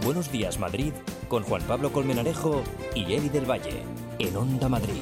Buenos Días Madrid con Juan Pablo Colmenarejo y Eli del Valle en Onda Madrid.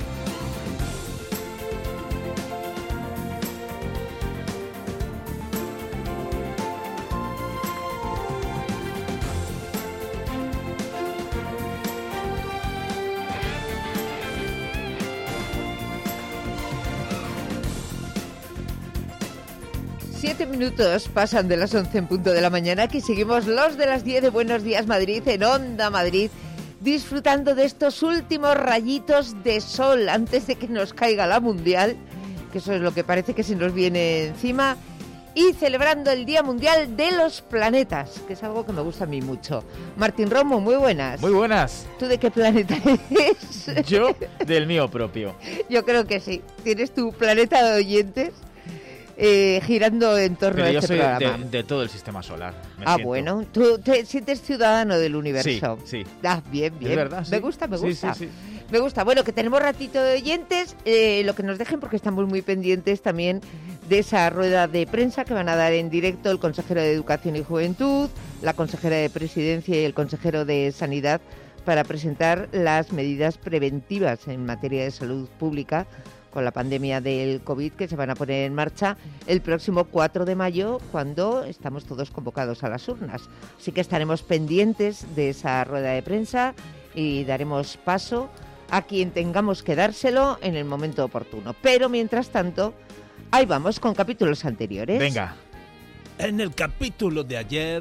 Siete minutos pasan de las 11 en punto de la mañana, que seguimos los de las 10 de Buenos Días Madrid en Onda Madrid, disfrutando de estos últimos rayitos de sol antes de que nos caiga la Mundial, que eso es lo que parece que se nos viene encima, y celebrando el Día Mundial de los Planetas, que es algo que me gusta a mí mucho. Martín Romo, muy buenas. Muy buenas. ¿Tú de qué planeta eres? Yo del mío propio. Yo creo que sí. Tienes tu planeta de oyentes girando en torno a este programa. Pero yo soy de todo el sistema solar. Bueno, tú te sientes ciudadano del universo. Sí. Bien. Es verdad, sí. Me gusta. Sí. Me gusta. Bueno, que tenemos ratito de oyentes, lo que nos dejen, porque estamos muy pendientes también de esa rueda de prensa que van a dar en directo el consejero de Educación y Juventud, la consejera de Presidencia y el consejero de Sanidad, para presentar las medidas preventivas en materia de salud pública con la pandemia del COVID, que se van a poner en marcha el próximo 4 de mayo, cuando estamos todos convocados a las urnas. Así que estaremos pendientes de esa rueda de prensa y daremos paso a quien tengamos que dárselo en el momento oportuno. Pero mientras tanto, ahí vamos con capítulos anteriores. Venga. En el capítulo de ayer...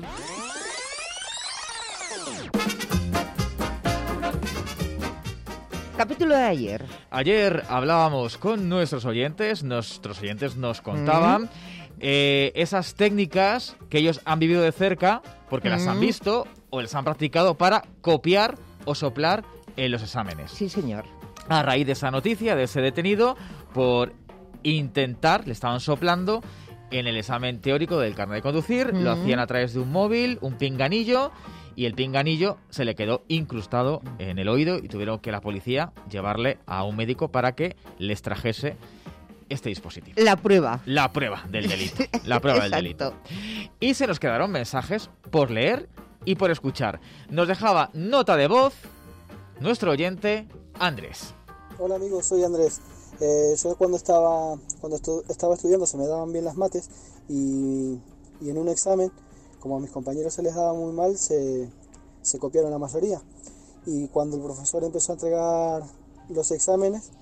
Capítulo de ayer. Ayer hablábamos con nuestros oyentes nos contaban esas técnicas que ellos han vivido de cerca, porque las han visto o las han practicado para copiar o soplar en los exámenes. Sí, señor. A raíz de esa noticia, de ese detenido, por intentar, le estaban soplando en el examen teórico del carnet de conducir, lo hacían a través de un móvil, un pinganillo, y el pinganillo se le quedó incrustado en el oído y tuvieron que la policía llevarle a un médico para que les trajese este dispositivo. La prueba del delito. La prueba del delito. Y se nos quedaron mensajes por leer y por escuchar. Nos dejaba nota de voz nuestro oyente Andrés. Hola amigos, soy Andrés. Yo cuando estaba estudiando se me daban bien las mates y en un examen, como a mis compañeros se les daba muy mal, se copiaron la mayoría. Y cuando el profesor empezó a entregar los exámenes,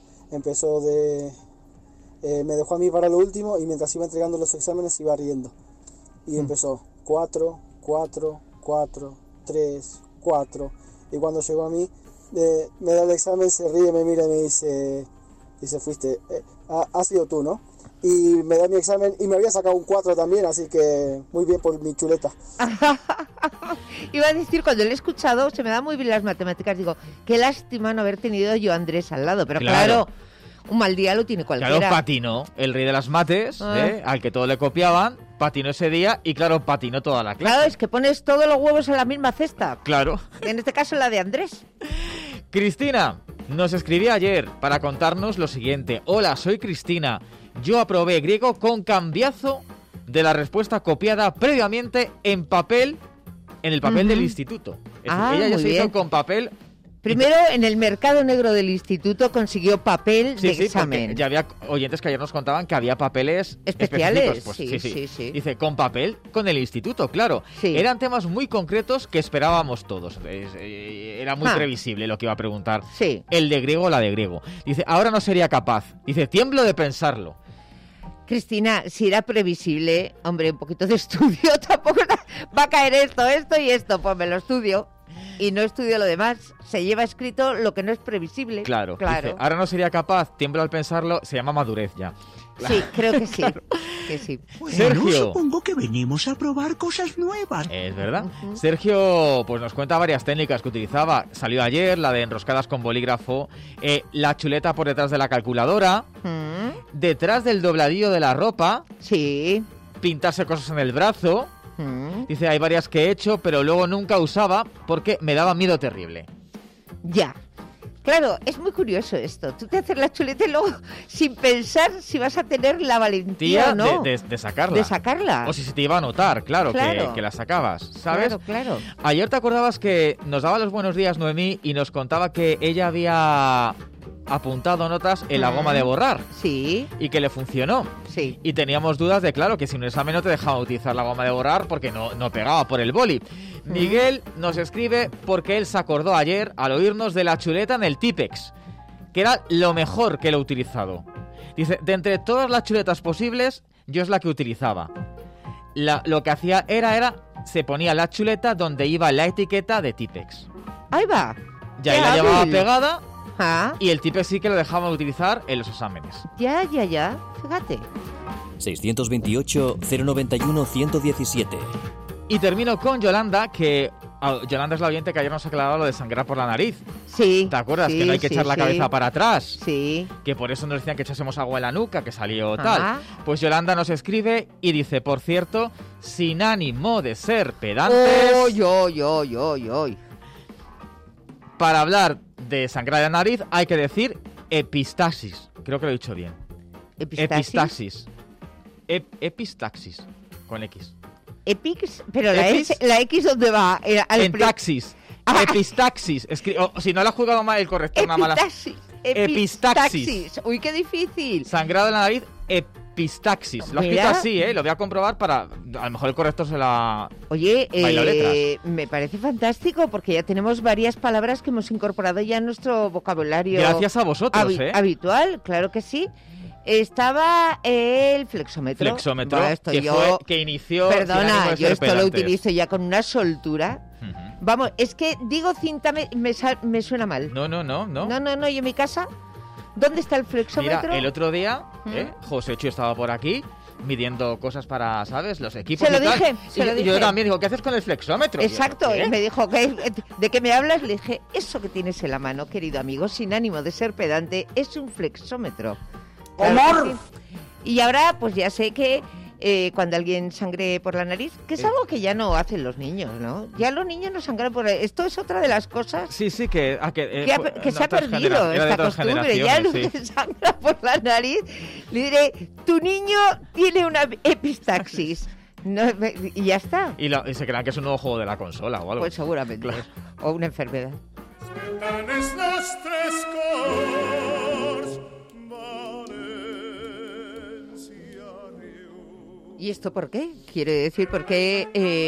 me dejó a mí para lo último, y mientras iba entregando los exámenes iba riendo. Y empezó 4, 4, 4, 3, 4. Y cuando llegó a mí, me da el examen, se ríe, me mira y me dice fuiste, has sido tú, ¿no? Y me da mi examen y me había sacado un 4 también, así que muy bien por mi chuleta. Iba a decir, cuando lo he escuchado, se me dan muy bien las matemáticas, digo, qué lástima no haber tenido yo a Andrés al lado, pero claro, un mal día lo tiene cualquiera. Claro, patinó, el rey de las mates, al que todo le copiaban, patinó ese día y claro, patinó toda la clase. Claro, es que pones todos los huevos en la misma cesta. Claro. En este caso la de Andrés. Cristina nos escribía ayer para contarnos lo siguiente. Hola, soy Cristina. Yo aprobé griego con cambiazo de la respuesta copiada previamente en el papel del instituto. Ella ya se hizo con papel. Primero, en el mercado negro del instituto consiguió papel de examen. Ya había oyentes que ayer nos contaban que había papeles especiales. Pues, sí. Dice, con papel, con el instituto, claro. Sí. Eran temas muy concretos que esperábamos todos. Era muy previsible lo que iba a preguntar. Sí. El de griego o la de griego. Dice, ahora no sería capaz. Dice, tiemblo de pensarlo. Cristina, si era previsible, hombre, un poquito de estudio, tampoco va a caer esto y esto, pues me lo estudio. Y no estudio lo demás. Se lleva escrito lo que no es previsible. Claro. Dice, ahora no sería capaz, tiemblo al pensarlo, se llama madurez ya. Sí, creo que sí. Claro. Que sí. Bueno, Sergio, supongo que venimos a probar cosas nuevas. Es verdad. Sergio pues nos cuenta varias técnicas que utilizaba. Salió ayer, la de enroscadas con bolígrafo, la chuleta por detrás de la calculadora, detrás del dobladillo de la ropa, pintarse cosas en el brazo. Dice, hay varias que he hecho, pero luego nunca usaba porque me daba miedo terrible. Ya. Claro, es muy curioso esto. Tú te haces la chuleta y luego, sin pensar si vas a tener la valentía o no. De sacarla. De sacarla. O si se te iba a notar, claro. Que la sacabas, ¿sabes? Claro. Ayer te acordabas que nos daba los buenos días Noemí y nos contaba que ella había apuntado notas en la goma de borrar. Sí. Y que le funcionó. Sí. Y teníamos dudas de, claro, que si un examen no te dejaba utilizar la goma de borrar porque no pegaba por el boli. Miguel nos escribe porque él se acordó ayer al oírnos de la chuleta en el Tipex, que era lo mejor que lo he utilizado. Dice, de entre todas las chuletas posibles, yo es la que utilizaba. Lo que hacía era se ponía la chuleta donde iba la etiqueta de Tipex. Ahí va. Ya ahí la llevaba pegada. Y el Tipex sí que lo dejaba utilizar en los exámenes. Ya, fíjate. 628 091 117. Y termino con Yolanda, que Yolanda es la oyente que ayer nos aclaraba lo de sangrar por la nariz. Sí. ¿Te acuerdas? Que no hay que echar la cabeza para atrás. Sí. Que por eso nos decían que echásemos agua en la nuca, que salió tal. Pues Yolanda nos escribe y dice, por cierto, sin ánimo de ser pedantes... ¡Oy! Para hablar de sangrar en la nariz hay que decir epistaxis. Creo que lo he dicho bien. ¿Epistaxis? Epistaxis. Con X. Epix, pero la X ¿dónde va? En taxis. Epistaxis. Si no le ha jugado mal el corrector, una mala. Epistaxis. Uy, qué difícil. Sangrado en la nariz, epistaxis. Lo has escrito así, Lo voy a comprobar para... A lo mejor el corrector se la... Oye, me parece fantástico porque ya tenemos varias palabras que hemos incorporado ya en nuestro vocabulario. Gracias a vosotros, habitual, claro que sí. Estaba el flexómetro. Que inició... Perdona, yo esto lo utilizo ya con una soltura. Vamos, es que digo cinta me suena mal. No. No, y en mi casa, ¿dónde está el flexómetro? Mira, el otro día, José Chu estaba por aquí midiendo cosas para, ¿sabes? Los equipos se lo dije. Yo también digo, ¿qué haces con el flexómetro? Exacto, y me dijo, ¿de qué me hablas? Le dije, eso que tienes en la mano, querido amigo, sin ánimo de ser pedante, es un flexómetro. ¡Amor! Y ahora, pues ya sé que cuando alguien sangre por la nariz, que es algo que ya no hacen los niños, ¿no? Ya los niños no sangran por... Esto es otra de las cosas... Sí, que se ha perdido esta costumbre. Ya el que sangra por la nariz, le diré, tu niño tiene una epistaxis. No, y ya está. Y se crean que es un nuevo juego de la consola o algo. Pues seguramente. Claro. O una enfermedad. ¿Y esto por qué? Quiere decir, ¿por qué?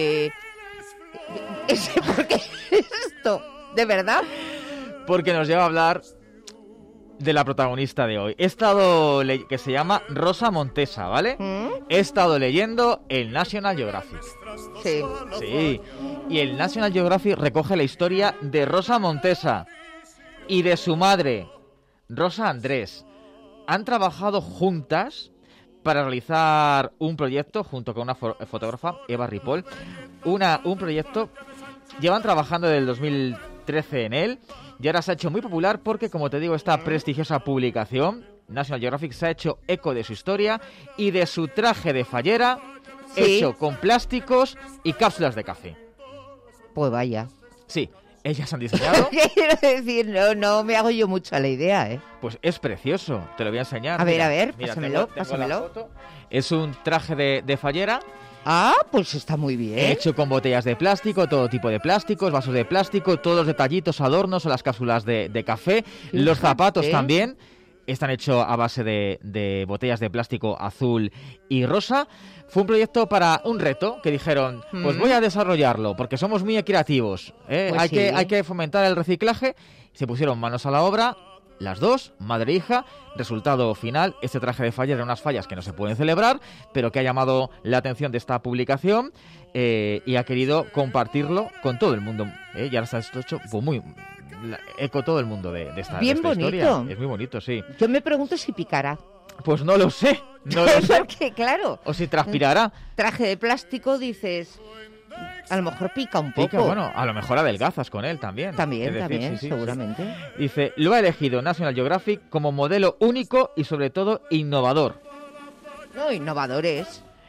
¿Por qué esto? ¿De verdad? Porque nos lleva a hablar de la protagonista de hoy. He estado que se llama Rosa Montesa, ¿vale? He estado leyendo el National Geographic. Sí. Y el National Geographic recoge la historia de Rosa Montesa y de su madre, Rosa Andrés. Han trabajado juntas para realizar un proyecto junto con una fotógrafa, Eva Ripoll. Un proyecto, llevan trabajando desde el 2013 en él y ahora se ha hecho muy popular porque, como te digo, esta prestigiosa publicación, National Geographic, se ha hecho eco de su historia y de su traje de fallera hecho con plásticos y cápsulas de café. Pues vaya. Sí. Ellas han diseñado... Quiero decir, no me hago yo mucho a la idea, ¿eh? Pues es precioso, te lo voy a enseñar. A ver, mira, pásamelo. La foto. Es un traje de fallera. Ah, pues está muy bien. Hecho con botellas de plástico, todo tipo de plásticos, vasos de plástico, todos los detallitos, adornos o las cápsulas de café. Fíjate. Los zapatos también están hechos a base de botellas de plástico azul y rosa. Fue un proyecto para un reto que dijeron, pues voy a desarrollarlo porque somos muy creativos. Pues hay que fomentar el reciclaje. Se pusieron manos a la obra, las dos, madre e hija. Resultado final, este traje de falla era unas fallas que no se pueden celebrar, pero que ha llamado la atención de esta publicación y ha querido compartirlo con todo el mundo. Y ahora se ha hecho pues, muy... eco todo el mundo de esta historia. Es muy bonito, sí. Yo me pregunto si picará. Pues no lo sé. Porque, claro. O si transpirará. Traje de plástico, dices... A lo mejor pica un poco. Bueno, a lo mejor adelgazas con él también. También, seguramente. Sí. Dice, lo ha elegido National Geographic como modelo único y sobre todo innovador. No, innovadores.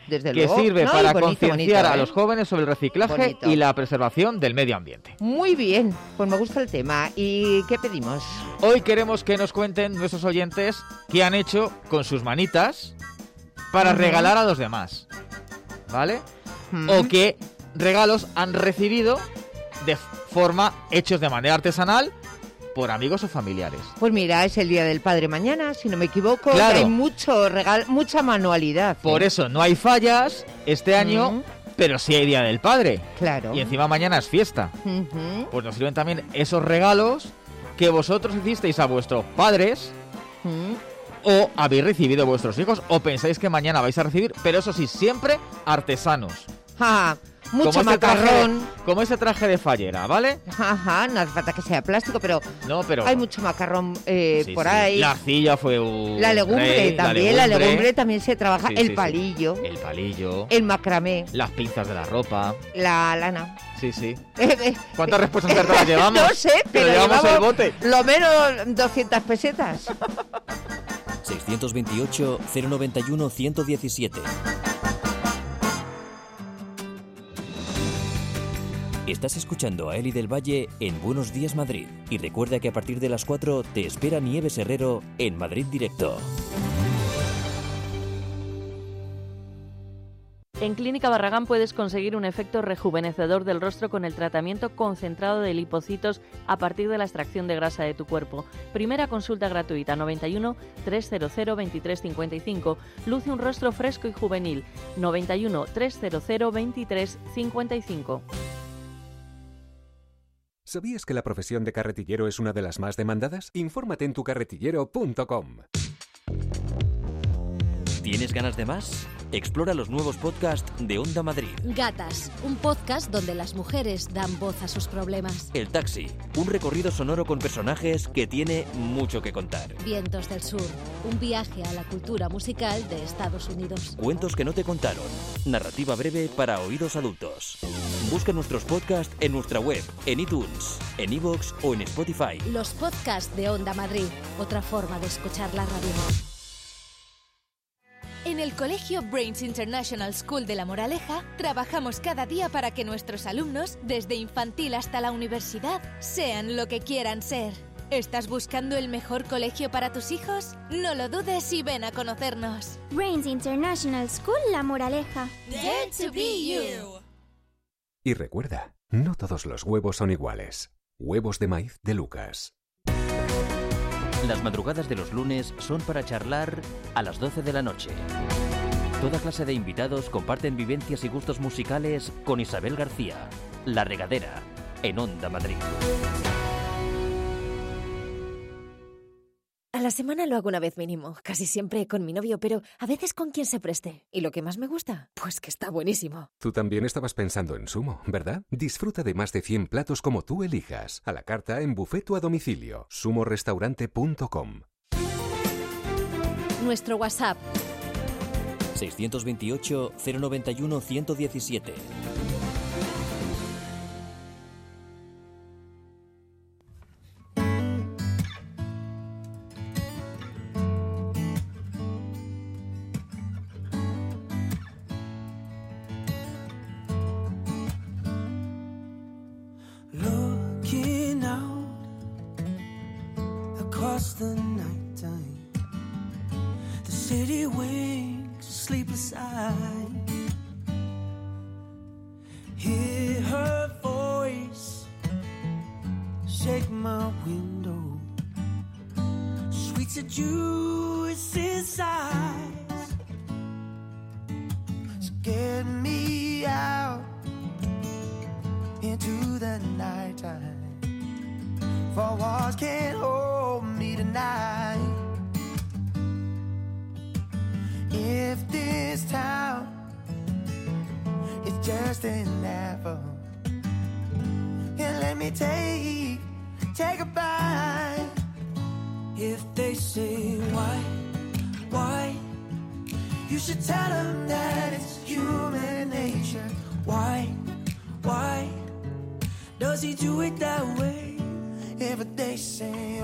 desde que luego. sirve No, para y bonito, concienciar bonito, a los jóvenes sobre el reciclaje Bonito. y la preservación del medio ambiente. Muy bien, pues me gusta el tema. ¿Y qué pedimos? Hoy queremos que nos cuenten nuestros oyentes qué han hecho con sus manitas para regalar a los demás, ¿vale? O qué regalos han recibido de forma hechos de manera artesanal por amigos o familiares. Pues mira, es el Día del Padre mañana, si no me equivoco. Claro. Y hay mucha manualidad. Por eso no hay fallas este año, pero sí hay Día del Padre. Claro. Y encima mañana es fiesta. Ujú. Pues nos sirven también esos regalos que vosotros hicisteis a vuestros padres o habéis recibido vuestros hijos o pensáis que mañana vais a recibir, pero eso sí, siempre artesanos. Ja, mucho Como este traje macarrón. como ese traje de fallera, ¿vale? Ajá, no hace falta que sea plástico, pero No, pero hay mucho macarrón sí, por sí. ahí. La arcilla fue un La legumbre rey, también, la legumbre también se trabaja. Sí, El sí, palillo, sí. El palillo, el macramé, las pinzas de la ropa. la lana. Sí, sí. ¿Cuántas respuestas acertadas llevamos? No sé, pero llevamos el bote. lo menos 200 pesetas. 628 091 117. Estás escuchando a Eli del Valle en Buenos Días Madrid. Y recuerda que a partir de las 4 te espera Nieves Herrero en Madrid Directo. En Clínica Barragán puedes conseguir un efecto rejuvenecedor del rostro con el tratamiento concentrado de lipocitos a partir de la extracción de grasa de tu cuerpo. Primera consulta gratuita 91 300 2355. Luce un rostro fresco y juvenil 91 300 2355. ¿Sabías que la profesión de carretillero es una de las más demandadas? Infórmate en tucarretillero.com. ¿Tienes ganas de más? Explora los nuevos podcasts de Onda Madrid. Gatas, un podcast donde las mujeres dan voz a sus problemas. El Taxi, un recorrido sonoro con personajes que tiene mucho que contar. Vientos del Sur, un viaje a la cultura musical de Estados Unidos. Cuentos que no te contaron. Narrativa breve para oídos adultos. Busca nuestros podcasts en nuestra web, en iTunes, en iVoox o en Spotify. Los podcasts de Onda Madrid, otra forma de escuchar la radio. En el Colegio Brains International School de La Moraleja, trabajamos cada día para que nuestros alumnos, desde infantil hasta la universidad, sean lo que quieran ser. ¿Estás buscando el mejor colegio para tus hijos? No lo dudes y ven a conocernos. Brains International School La Moraleja. Dare to be you. Y recuerda, no todos los huevos son iguales. Huevos de maíz de Lucas. Las madrugadas de los lunes son para charlar a las 12 de la noche. Toda clase de invitados comparten vivencias y gustos musicales con Isabel García, La Regadera, en Onda Madrid. A la semana lo hago una vez mínimo, casi siempre con mi novio, pero a veces con quien se preste. ¿Y lo que más me gusta? Pues que está buenísimo. Tú también estabas pensando en Sumo, ¿verdad? Disfruta de más de 100 platos como tú elijas. A la carta, en buffet o a domicilio. sumorestaurante.com. Nuestro WhatsApp 628 091 117. Looking out across the night time, the city wakes, sleepless eye. Hear her voice shake my window, sweet seduces eyes. So get me out into the nighttime, for walls can't hold me tonight. If this town is just an apple, and let me take a bite. If they say why, you should tell them that it's human nature. Why does he do it that way? If they say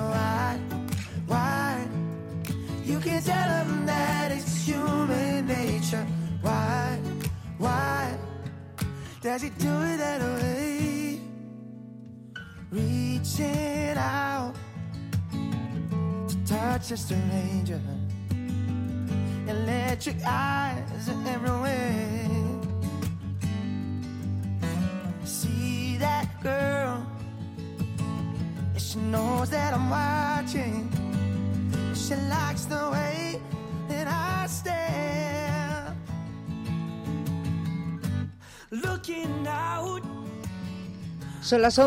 why, you can tell them that it's human nature. Why does he do it that way? Reaching out to touch a stranger, electric eyes are everywhere. See that girl, she knows that I'm watching. She likes the way that I stare, looking out. Son las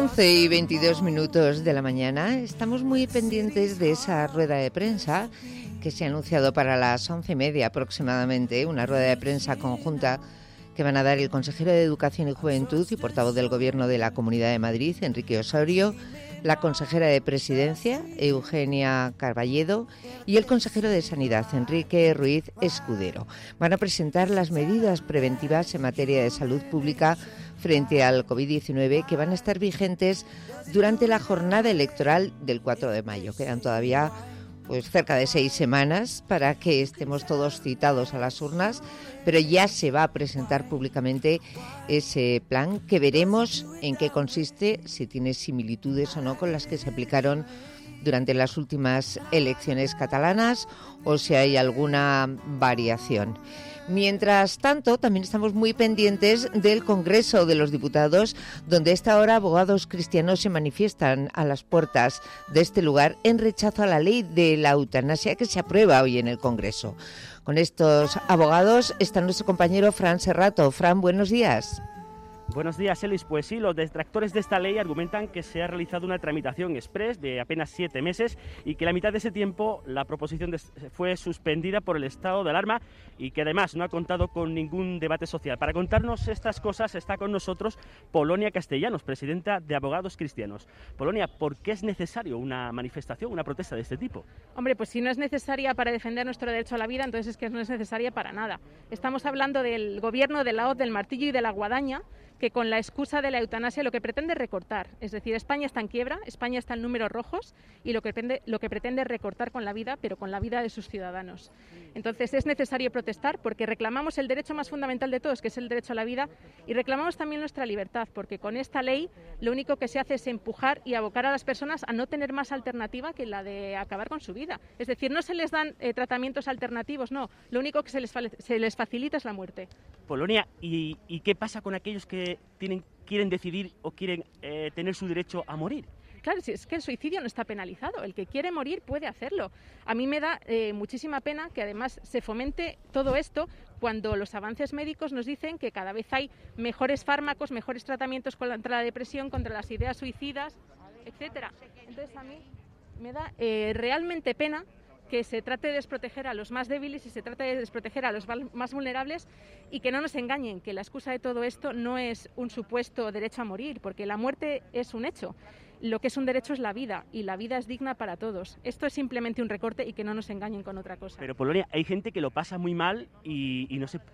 11:22 de la mañana. Estamos muy pendientes de esa rueda de prensa que se ha anunciado para las 11:30 aproximadamente, una rueda de prensa conjunta que van a dar el consejero de Educación y Juventud y portavoz del Gobierno de la Comunidad de Madrid, Enrique Osorio, la consejera de Presidencia, Eugenia Carballedo, y el consejero de Sanidad, Enrique Ruiz Escudero. Van a presentar las medidas preventivas en materia de salud pública frente al COVID-19 que van a estar vigentes durante la jornada electoral del 4 de mayo. Quedan todavía cerca de 6 semanas para que estemos todos citados a las urnas, pero ya se va a presentar públicamente ese plan que veremos en qué consiste, si tiene similitudes o no con las que se aplicaron durante las últimas elecciones catalanas o si hay alguna variación. Mientras tanto, también estamos muy pendientes del Congreso de los Diputados, donde a esta hora abogados cristianos se manifiestan a las puertas de este lugar en rechazo a la ley de la eutanasia que se aprueba hoy en el Congreso. Con estos abogados está nuestro compañero Fran Serrato. Fran, buenos días. Buenos días, Elis. Pues sí, los detractores de esta ley argumentan que se ha realizado una tramitación express de apenas 7 meses y que la mitad de ese tiempo la proposición fue suspendida por el estado de alarma y que además no ha contado con ningún debate social. Para contarnos estas cosas está con nosotros Polonia Castellanos, presidenta de Abogados Cristianos. Polonia, ¿por qué es necesario una manifestación, una protesta de este tipo? Hombre, pues si no es necesaria para defender nuestro derecho a la vida, entonces es que no es necesaria para nada. Estamos hablando del gobierno de la hoz, del martillo y de la guadaña, que con la excusa de la eutanasia lo que pretende es recortar. Es decir, España está en quiebra, España está en números rojos y lo que pretende es recortar con la vida, pero con la vida de sus ciudadanos. Entonces es necesario protestar porque reclamamos el derecho más fundamental de todos, que es el derecho a la vida, y reclamamos también nuestra libertad, porque con esta ley lo único que se hace es empujar y abocar a las personas a no tener más alternativa que la de acabar con su vida. Es decir, no se les dan tratamientos alternativos, no, lo único que se les facilita es la muerte. Polonia, ¿y qué pasa con aquellos que quieren decidir o quieren tener su derecho a morir? Claro, si es que el suicidio no está penalizado, el que quiere morir puede hacerlo. A mí me da muchísima pena que además se fomente todo esto cuando los avances médicos nos dicen que cada vez hay mejores fármacos, mejores tratamientos contra la depresión, contra las ideas suicidas, etcétera. Entonces a mí me da realmente pena que se trate de desproteger a los más débiles y se trate de desproteger a los más vulnerables y que no nos engañen, que la excusa de todo esto no es un supuesto derecho a morir, porque la muerte es un hecho. Lo que es un derecho es la vida, y la vida es digna para todos. Esto es simplemente un recorte y que no nos engañen con otra cosa. Pero, Polonia, hay gente que lo pasa muy mal y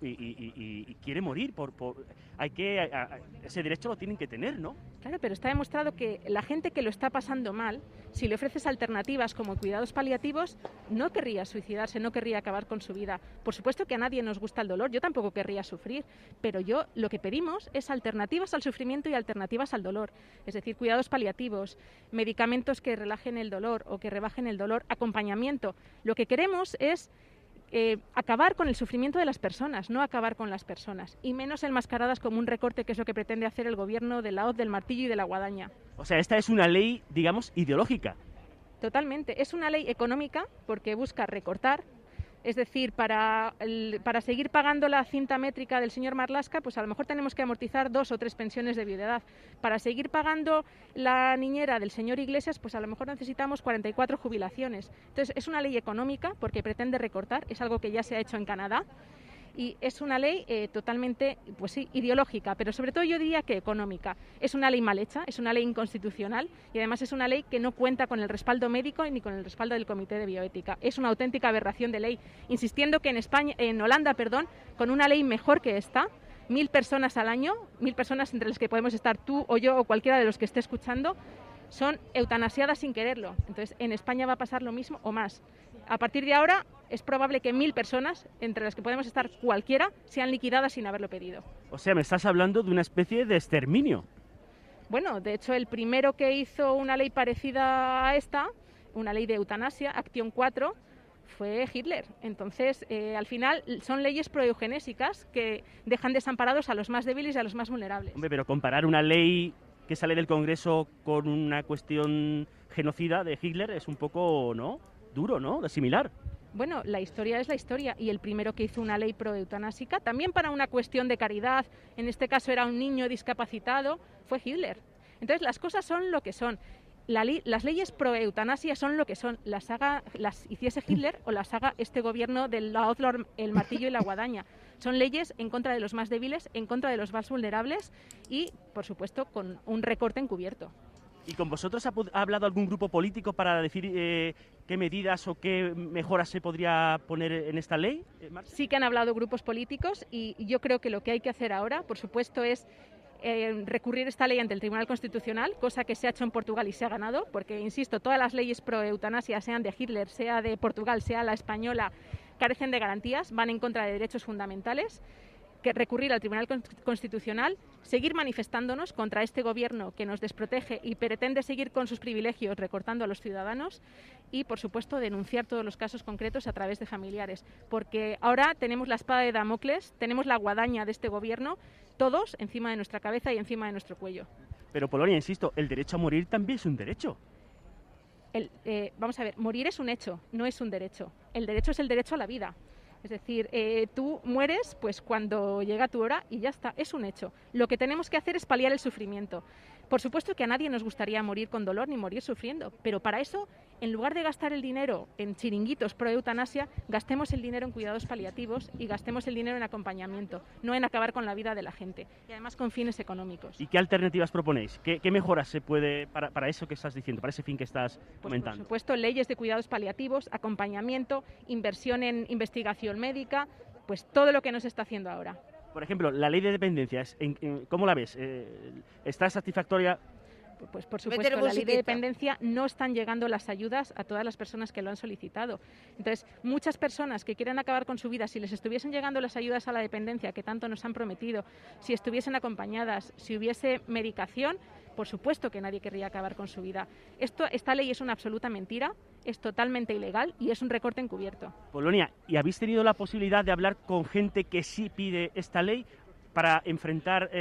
quiere morir. Ese derecho lo tienen que tener, ¿no? Claro, pero está demostrado que la gente que lo está pasando mal, si le ofreces alternativas como cuidados paliativos, no querría suicidarse, no querría acabar con su vida. Por supuesto que a nadie nos gusta el dolor, yo tampoco querría sufrir, pero lo que pedimos es alternativas al sufrimiento y alternativas al dolor. Es decir, cuidados paliativos, medicamentos que relajen el dolor o que rebajen el dolor, acompañamiento. Lo que queremos es acabar con el sufrimiento de las personas, no acabar con las personas, y menos enmascaradas como un recorte, que es lo que pretende hacer el gobierno de la hoz, del martillo y de la guadaña. O sea, esta es una ley, digamos, ideológica. Totalmente. Es una ley económica porque busca recortar. Es decir, para seguir pagando la cinta métrica del señor Marlaska, pues a lo mejor tenemos que amortizar 2 o 3 pensiones de viudedad. Para seguir pagando la niñera del señor Iglesias, pues a lo mejor necesitamos 44 jubilaciones. Entonces, es una ley económica porque pretende recortar, es algo que ya se ha hecho en Canadá. Y es una ley totalmente, pues sí, ideológica, pero sobre todo yo diría que económica. Es una ley mal hecha, es una ley inconstitucional y además es una ley que no cuenta con el respaldo médico ni con el respaldo del Comité de Bioética. Es una auténtica aberración de ley, insistiendo que en Holanda, con una ley mejor que esta, 1.000 personas al año, 1.000 personas entre las que podemos estar tú o yo o cualquiera de los que esté escuchando, son eutanasiadas sin quererlo. Entonces, en España va a pasar lo mismo o más. A partir de ahora, es probable que 1000 personas, entre las que podemos estar cualquiera, sean liquidadas sin haberlo pedido. O sea, me estás hablando de una especie de exterminio. Bueno, de hecho, el primero que hizo una ley parecida a esta, una ley de eutanasia, Acción 4, fue Hitler. Entonces, al final, son leyes proeugenésicas que dejan desamparados a los más débiles y a los más vulnerables. Hombre, pero comparar una ley que sale del Congreso con una cuestión genocida de Hitler es un poco, ¿no?, duro, ¿no?, de asimilar. Bueno, la historia es la historia, y el primero que hizo una ley proeutanásica, también para una cuestión de caridad, en este caso era un niño discapacitado, fue Hitler. Entonces, las cosas son lo que son. Las leyes pro-eutanasia son lo que son. Las hiciese Hitler o las haga este gobierno del la hoz, el martillo y la guadaña. Son leyes en contra de los más débiles, en contra de los más vulnerables y, por supuesto, con un recorte encubierto. ¿Y con vosotros ha hablado algún grupo político para decir qué medidas o qué mejoras se podría poner en esta ley? Sí que han hablado grupos políticos y yo creo que lo que hay que hacer ahora, por supuesto, es recurrir esta ley ante el Tribunal Constitucional, cosa que se ha hecho en Portugal y se ha ganado, porque, insisto, todas las leyes pro-eutanasia, sean de Hitler, sea de Portugal, sea la española, carecen de garantías, van en contra de derechos fundamentales. Que recurrir al Tribunal Constitucional, seguir manifestándonos contra este gobierno que nos desprotege y pretende seguir con sus privilegios recortando a los ciudadanos y, por supuesto, denunciar todos los casos concretos a través de familiares, porque ahora tenemos la espada de Damocles, tenemos la guadaña de este gobierno, todos encima de nuestra cabeza y encima de nuestro cuello. Pero, Polonia, insisto, el derecho a morir también es un derecho. Vamos a ver, morir es un hecho, no es un derecho. El derecho es el derecho a la vida. Es decir, tú mueres pues cuando llega tu hora y ya está, es un hecho. Lo que tenemos que hacer es paliar el sufrimiento. Por supuesto que a nadie nos gustaría morir con dolor ni morir sufriendo, pero para eso, en lugar de gastar el dinero en chiringuitos pro eutanasia, gastemos el dinero en cuidados paliativos y gastemos el dinero en acompañamiento, no en acabar con la vida de la gente, y además con fines económicos. ¿Y qué alternativas proponéis? ¿Qué mejoras se puede para eso que estás diciendo, para ese fin que estás comentando? Por supuesto, leyes de cuidados paliativos, acompañamiento, inversión en investigación médica, pues todo lo que no se está haciendo ahora. Por ejemplo, la ley de dependencia, ¿cómo la ves? ¿Está satisfactoria? Pues por supuesto, la ley de dependencia no están llegando las ayudas a todas las personas que lo han solicitado. Entonces, muchas personas que quieren acabar con su vida, si les estuviesen llegando las ayudas a la dependencia que tanto nos han prometido, si estuviesen acompañadas, si hubiese medicación, por supuesto que nadie querría acabar con su vida. Esta ley es una absoluta mentira, es totalmente ilegal y es un recorte encubierto. Polonia, ¿y habéis tenido la posibilidad de hablar con gente que sí pide esta ley para enfrentar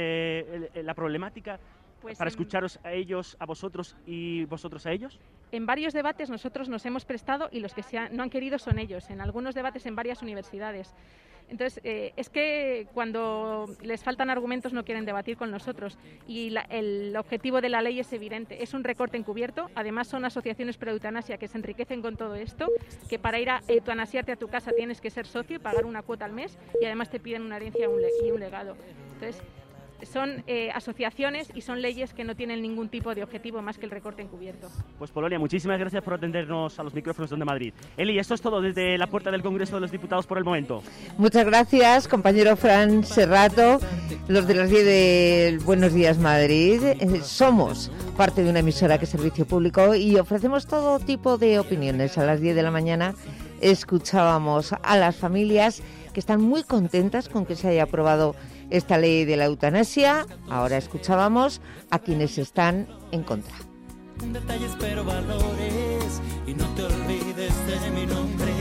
la problemática? Pues ¿para escucharos a ellos, a vosotros y vosotros a ellos? En varios debates nosotros nos hemos prestado y los que no han querido son ellos, en algunos debates en varias universidades. Entonces, es que cuando les faltan argumentos no quieren debatir con nosotros y el objetivo de la ley es evidente, es un recorte encubierto, además son asociaciones pro eutanasia que se enriquecen con todo esto, que para ir a eutanasiarte a tu casa tienes que ser socio y pagar una cuota al mes y además te piden una herencia y un legado. Entonces, son asociaciones y son leyes que no tienen ningún tipo de objetivo más que el recorte encubierto. Pues Polonia, muchísimas gracias por atendernos a los micrófonos de Onda Madrid. Eli, esto es todo desde la puerta del Congreso de los Diputados por el momento. Muchas gracias, compañero Fran Serrato, los de las 10 de Buenos Días Madrid. Somos parte de una emisora que es servicio público y ofrecemos todo tipo de opiniones. A las 10 de la mañana escuchábamos a las familias que están muy contentas con que se haya aprobado esta ley de la eutanasia. Ahora escuchábamos a quienes están en contra. Detalles pero valores y no te olvides de mi nombre.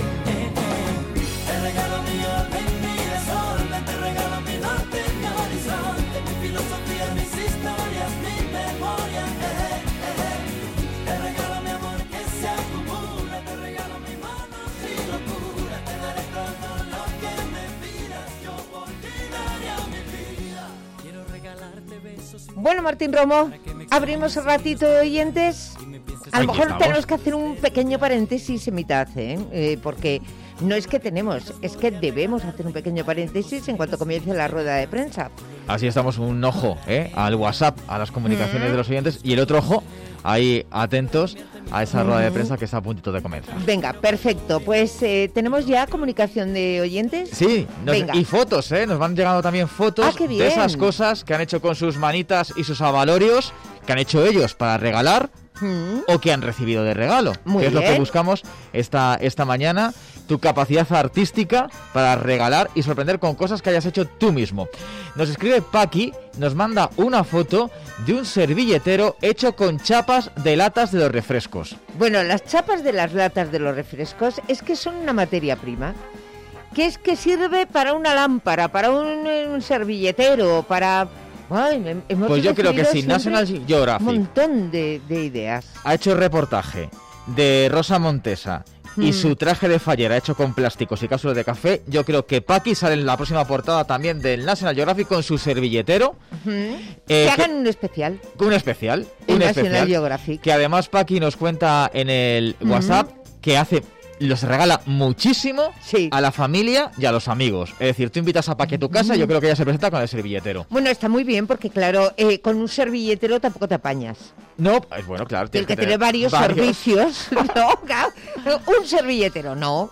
Te regalo mi orden, mi desorden, te regalo mi norte, mi horizonte, mi filosofía, mis historias, mi memoria. Te regalo mi amor que se acumula, te regalo mi mano, mi locura, te daré todo lo que me pidas, yo por ti daría mi vida. Quiero regalarte besos. Bueno, Martín Romo, abrimos un ratito de oyentes. A lo mejor tenemos que hacer un pequeño paréntesis en mitad, porque no es que tenemos, es que debemos hacer un pequeño paréntesis en cuanto comience la rueda de prensa. Así estamos, un ojo al WhatsApp, a las comunicaciones de los oyentes, y el otro ojo ahí atentos a esa rueda de prensa que está a puntito de comenzar. Venga, perfecto. Pues tenemos ya comunicación de oyentes. Sí, y fotos, nos van llegando también fotos de esas cosas que han hecho con sus manitas y sus avalorios, que han hecho ellos para regalar o qué han recibido de regalo. Muy que es lo bien. que buscamos esta mañana, tu capacidad artística para regalar y sorprender con cosas que hayas hecho tú mismo. Nos escribe Paqui, nos manda una foto de un servilletero hecho con chapas de latas de los refrescos. Bueno, las chapas de las latas de los refrescos es que son una materia prima, que es que sirve para una lámpara, para un servilletero, para... Ay, hemos Pues yo creo que recibido sí, National siempre Geographic un montón de ideas. ha hecho reportaje de Rosa Montesa y su traje de fallera hecho con plásticos y cápsulas de café. Yo creo que Paqui sale en la próxima portada también del National Geographic con su servilletero. Que hagan un especial. Un especial. El Un National especial. Geographic. Que además Paqui nos cuenta en el WhatsApp que los regala muchísimo a la familia y a los amigos. Es decir, tú invitas a Paqui a tu casa y yo creo que ella se presenta con el servilletero. Bueno, está muy bien porque, claro, con un servilletero tampoco te apañas. No, es bueno, claro. El que tiene varios servicios. No, claro, un servilletero, no.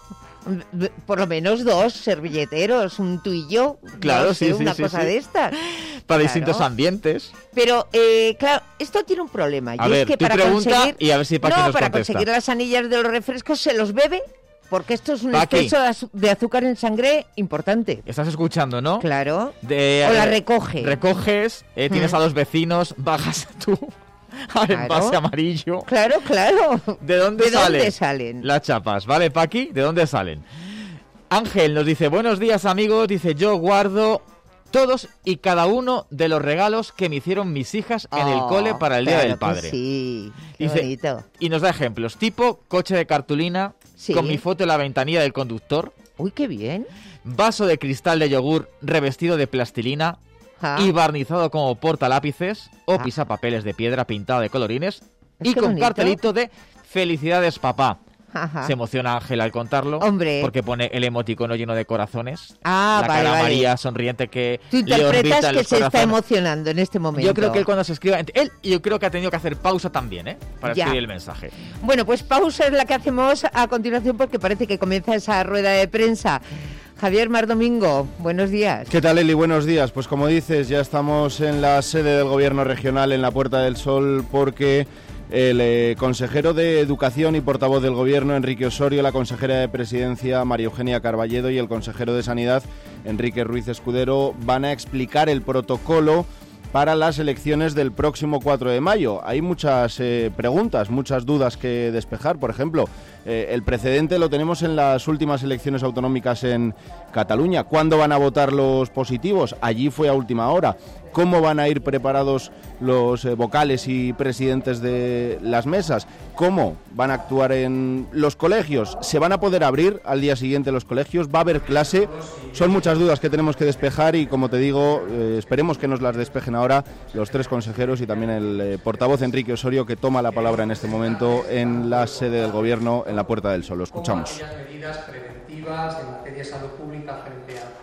Por lo menos 2 servilleteros, un tú y yo. Claro, no sé, sí, una cosa de estas. Para distintos ambientes. Pero, claro, esto tiene un problema. A ver, tú pregunta y a ver si Paqui nos para contesta. conseguir las anillas de los refrescos se los bebe, porque esto es un Paqui. exceso de azúcar en sangre importante. Estás escuchando, ¿no? Claro. O la recoge. Recoges, tienes a los vecinos, bajas tú al envase amarillo. Claro, claro. ¿De dónde dónde salen? Las chapas, ¿vale, Paqui? ¿De dónde salen? Ángel nos dice, buenos días, amigos. Dice, yo guardo todos y cada uno de los regalos que me hicieron mis hijas en el cole para el Día del Padre. Sí, qué Dice, bonito. y nos da ejemplos, tipo coche de cartulina con mi foto en la ventanilla del conductor. Uy, qué bien. Vaso de cristal de yogur revestido de plastilina y barnizado como portalápices o pisapapeles de piedra pintado de colorines y qué con bonito. cartelito de felicidades, papá. Ajá. Se emociona Ángel al contarlo. Hombre. Porque pone el emoticono lleno de corazones. Ah, la vale, cara vale. María sonriente que Tú le interpretas orbitan que los se está corazones. emocionando en este momento. Yo creo que él cuando se escriba... yo creo que ha tenido que hacer pausa también, para Ya. escribir el mensaje. Bueno, pues pausa es la que hacemos a continuación porque parece que comienza esa rueda de prensa. Javier Mar Domingo, buenos días. ¿Qué tal, Eli? Buenos días. Pues como dices, ya estamos en la sede del Gobierno regional en la Puerta del Sol porque el consejero de Educación y portavoz del Gobierno, Enrique Osorio, la consejera de Presidencia, María Eugenia Carballedo, y el consejero de Sanidad, Enrique Ruiz Escudero, van a explicar el protocolo para las elecciones del próximo 4 de mayo. Hay muchas preguntas, muchas dudas que despejar. Por ejemplo, el precedente lo tenemos en las últimas elecciones autonómicas en Cataluña. ¿Cuándo van a votar los positivos? Allí fue a última hora. ¿Cómo van a ir preparados los vocales y presidentes de las mesas? ¿Cómo van a actuar en los colegios? ¿Se van a poder abrir al día siguiente los colegios? ¿Va a haber clase? Son muchas dudas que tenemos que despejar y, como te digo, esperemos que nos las despejen ahora los 3 consejeros y también el portavoz Enrique Osorio, que toma la palabra en este momento en la sede del Gobierno en la Puerta del Sol. Lo escuchamos. Como aquellas medidas preventivas en materia de salud pública frente al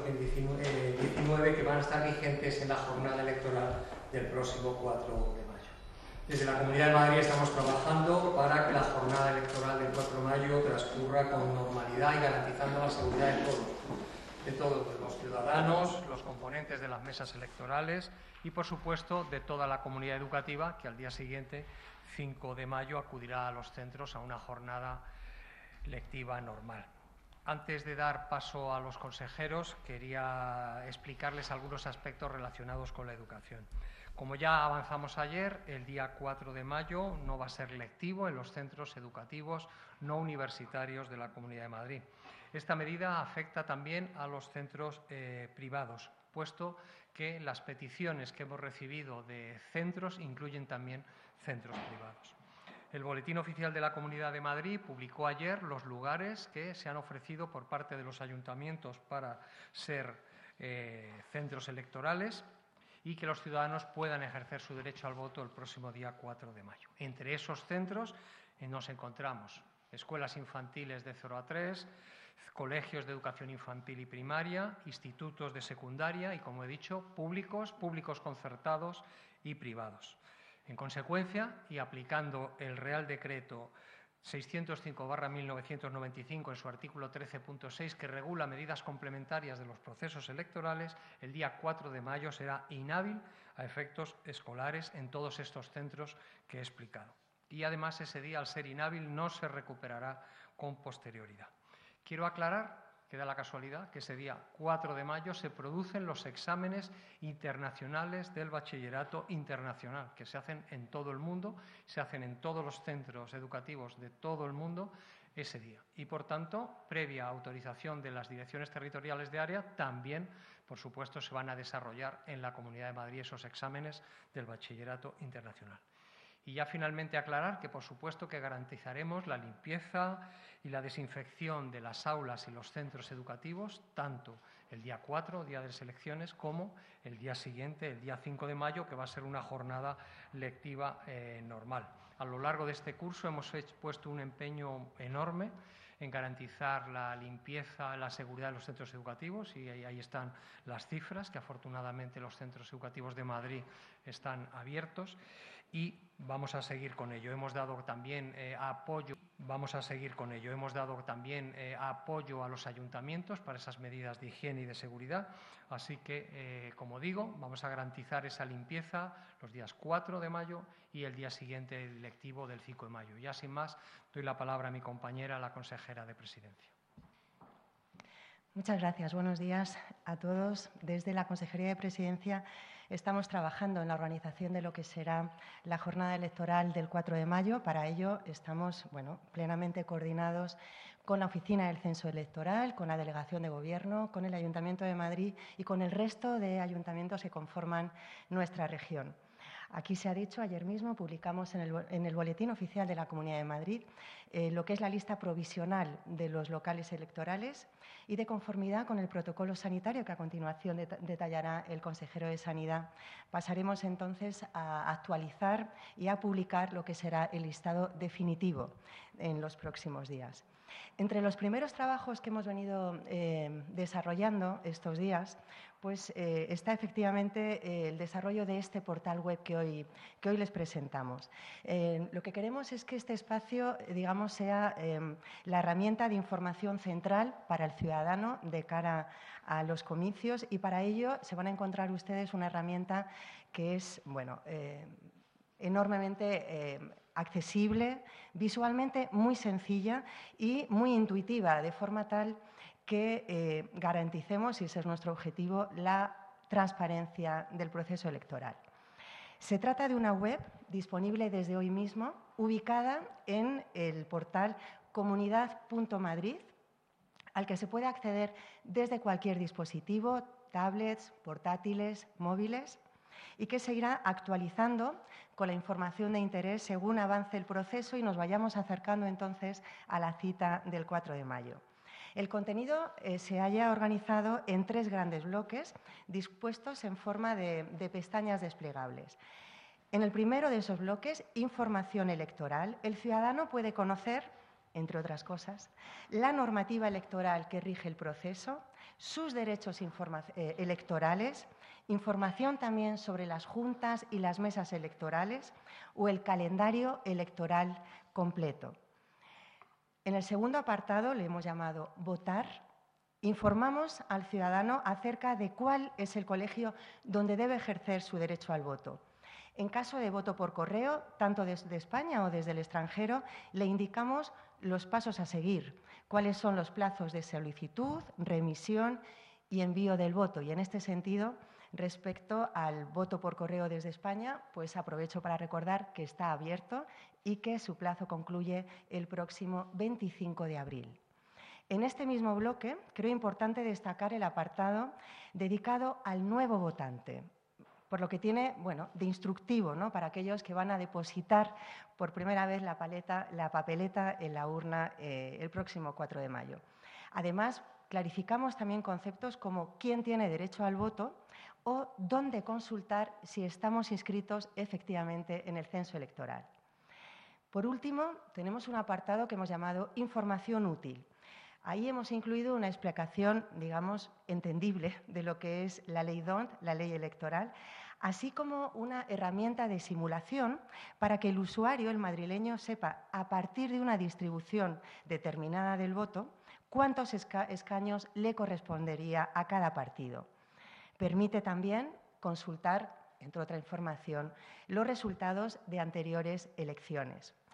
COVID-19 que van a estar vigentes en la jornada electoral del próximo 4 de mayo. Desde la Comunidad de Madrid estamos trabajando para que la jornada electoral del 4 de mayo transcurra con normalidad y garantizando la seguridad de todos los ciudadanos, los componentes de las mesas electorales y, por supuesto, de toda la comunidad educativa que al día siguiente, 5 de mayo, acudirá a los centros a una jornada lectiva normal. Antes de dar paso a los consejeros, quería explicarles algunos aspectos relacionados con la educación. Como ya avanzamos ayer, el día 4 de mayo no va a ser lectivo en los centros educativos no universitarios de la Comunidad de Madrid. Esta medida afecta también a los centros privados, puesto que las peticiones que hemos recibido de centros incluyen también centros privados. El Boletín Oficial de la Comunidad de Madrid publicó ayer los lugares que se han ofrecido por parte de los ayuntamientos para ser centros electorales y que los ciudadanos puedan ejercer su derecho al voto el próximo día 4 de mayo. Entre esos centros nos encontramos escuelas infantiles de 0 a 3, colegios de educación infantil y primaria, institutos de secundaria y, como he dicho, públicos concertados y privados. En consecuencia, y aplicando el Real Decreto 605/1995 en su artículo 13.6, que regula medidas complementarias de los procesos electorales, el día 4 de mayo será inhábil a efectos escolares en todos estos centros que he explicado. y además ese día, al ser inhábil, no se recuperará con posterioridad. Quiero aclarar que da la casualidad que ese día 4 de mayo se producen los exámenes internacionales del bachillerato internacional, que se hacen en todo el mundo, se hacen en todos los centros educativos de todo el mundo ese día. Y, por tanto, previa autorización de las direcciones territoriales de área, también, por supuesto, se van a desarrollar en la Comunidad de Madrid esos exámenes del bachillerato internacional. Y ya finalmente aclarar que, por supuesto, que garantizaremos la limpieza y la desinfección de las aulas y los centros educativos, tanto el día 4, día de las elecciones, como el día siguiente, el día 5 de mayo, que va a ser una jornada lectiva normal. A lo largo de este curso hemos puesto un empeño enorme en garantizar la limpieza, la seguridad de los centros educativos, y ahí están las cifras, que afortunadamente los centros educativos de Madrid están abiertos, y vamos a seguir con ello. Hemos dado también apoyo a los ayuntamientos para esas medidas de higiene y de seguridad. Así que, como digo, vamos a garantizar esa limpieza los días 4 de mayo y el día siguiente el lectivo del 5 de mayo. Ya sin más, doy la palabra a mi compañera, la consejera de Presidencia. Muchas gracias. Buenos días a todos. Desde la Consejería de Presidencia estamos trabajando en la organización de lo que será la jornada electoral del 4 de mayo. Para ello estamos plenamente coordinados con la Oficina del Censo Electoral, con la Delegación de Gobierno, con el Ayuntamiento de Madrid y con el resto de ayuntamientos que conforman nuestra región. Aquí se ha dicho, ayer mismo publicamos en el Boletín Oficial de la Comunidad de Madrid lo que es la lista provisional de los locales electorales y de conformidad con el protocolo sanitario que a continuación detallará el consejero de Sanidad. Pasaremos entonces a actualizar y a publicar lo que será el listado definitivo en los próximos días. Entre los primeros trabajos que hemos venido desarrollando estos días, pues está efectivamente el desarrollo de este portal web que hoy les presentamos. Lo que queremos es que este espacio, digamos, sea la herramienta de información central para el ciudadano de cara a los comicios, y para ello se van a encontrar ustedes una herramienta que es, enormemente accesible, visualmente muy sencilla y muy intuitiva, de forma tal que garanticemos, y ese es nuestro objetivo, la transparencia del proceso electoral. Se trata de una web disponible desde hoy mismo, ubicada en el portal comunidad.madrid, al que se puede acceder desde cualquier dispositivo, tablets, portátiles, móviles, y que se irá actualizando con la información de interés según avance el proceso y nos vayamos acercando entonces a la cita del 4 de mayo. El contenido se halla organizado en 3 grandes bloques dispuestos en forma de pestañas desplegables. En el primero de esos bloques, información electoral, el ciudadano puede conocer, entre otras cosas, la normativa electoral que rige el proceso, sus derechos electorales, información también sobre las juntas y las mesas electorales o el calendario electoral completo. En el segundo apartado, le hemos llamado Votar, informamos al ciudadano acerca de cuál es el colegio donde debe ejercer su derecho al voto. En caso de voto por correo, tanto desde España o desde el extranjero, le indicamos los pasos a seguir, cuáles son los plazos de solicitud, remisión y envío del voto. Y en este sentido, respecto al voto por correo desde España, pues aprovecho para recordar que está abierto y que su plazo concluye el próximo 25 de abril. En este mismo bloque, creo importante destacar el apartado dedicado al nuevo votante, por lo que tiene, de instructivo, ¿no?, para aquellos que van a depositar por primera vez la papeleta en la urna el próximo 4 de mayo. Además, clarificamos también conceptos como quién tiene derecho al voto o dónde consultar si estamos inscritos efectivamente en el censo electoral. Por último, tenemos un apartado que hemos llamado información útil. Ahí hemos incluido una explicación, digamos, entendible de lo que es la ley DONT, la ley electoral, así como una herramienta de simulación para que el usuario, el madrileño, sepa, a partir de una distribución determinada del voto, cuántos escaños le correspondería a cada partido. Permite también consultar, entre otra información, los resultados de anteriores elecciones.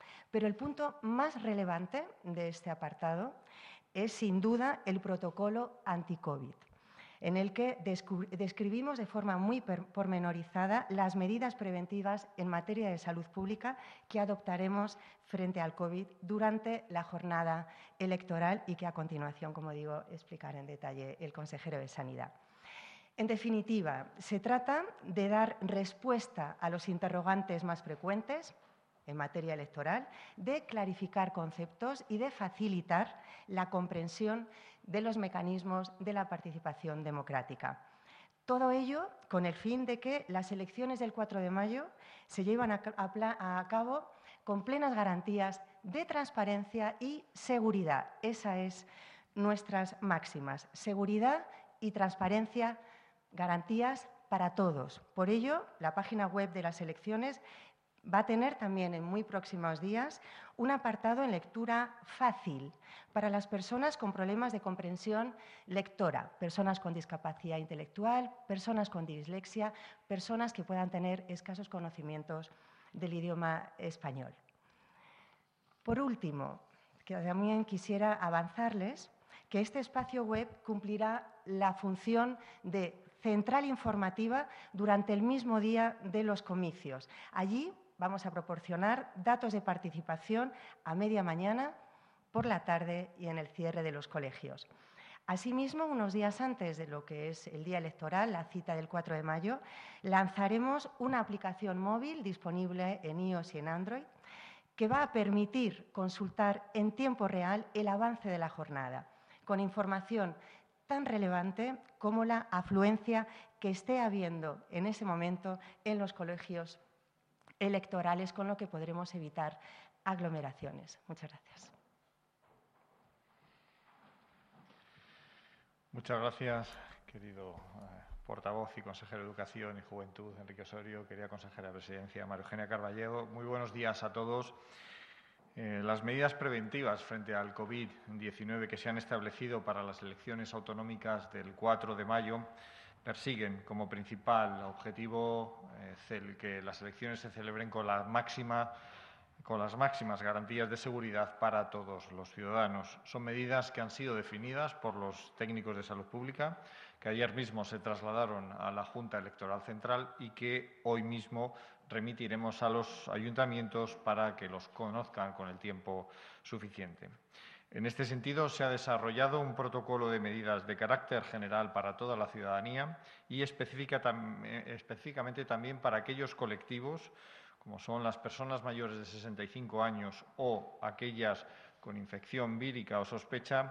Pero el punto más relevante de este apartado es, sin duda, el protocolo anti-COVID, en el que describimos de forma muy pormenorizada las medidas preventivas en materia de salud pública que adoptaremos frente al COVID durante la jornada electoral y que a continuación, como digo, explicará en detalle el consejero de Sanidad. En definitiva, se trata de dar respuesta a los interrogantes más frecuentes en materia electoral, de clarificar conceptos y de facilitar la comprensión de los mecanismos de la participación democrática. Todo ello con el fin de que las elecciones del 4 de mayo se lleven a cabo con plenas garantías de transparencia y seguridad. Esa es nuestras máximas: seguridad y transparencia, garantías para todos. Por ello, la página web de las elecciones va a tener también en muy próximos días un apartado en lectura fácil para las personas con problemas de comprensión lectora, personas con discapacidad intelectual, personas con dislexia, personas que puedan tener escasos conocimientos del idioma español. Por último, que también quisiera avanzarles que este espacio web cumplirá la función de central informativa durante el mismo día de los comicios. Allí vamos a proporcionar datos de participación a media mañana, por la tarde y en el cierre de los colegios. Asimismo, unos días antes de lo que es el día electoral, la cita del 4 de mayo, lanzaremos una aplicación móvil disponible en iOS y en Android que va a permitir consultar en tiempo real el avance de la jornada, con información tan relevante como la afluencia que esté habiendo en ese momento en los colegios electorales, con lo que podremos evitar aglomeraciones. Muchas gracias. Muchas gracias, querido portavoz y consejero de Educación y Juventud, Enrique Osorio, querida consejera de Presidencia, María Eugenia Carballedo. Muy buenos días a todos. Las medidas preventivas frente al COVID-19 que se han establecido para las elecciones autonómicas del 4 de mayo persiguen como principal objetivo que las elecciones se celebren con las máximas garantías de seguridad para todos los ciudadanos. Son medidas que han sido definidas por los técnicos de salud pública, que ayer mismo se trasladaron a la Junta Electoral Central y que hoy mismo remitiremos a los ayuntamientos para que los conozcan con el tiempo suficiente. En este sentido, se ha desarrollado un protocolo de medidas de carácter general para toda la ciudadanía y específicamente también para aquellos colectivos, como son las personas mayores de 65 años o aquellas con infección vírica o sospecha,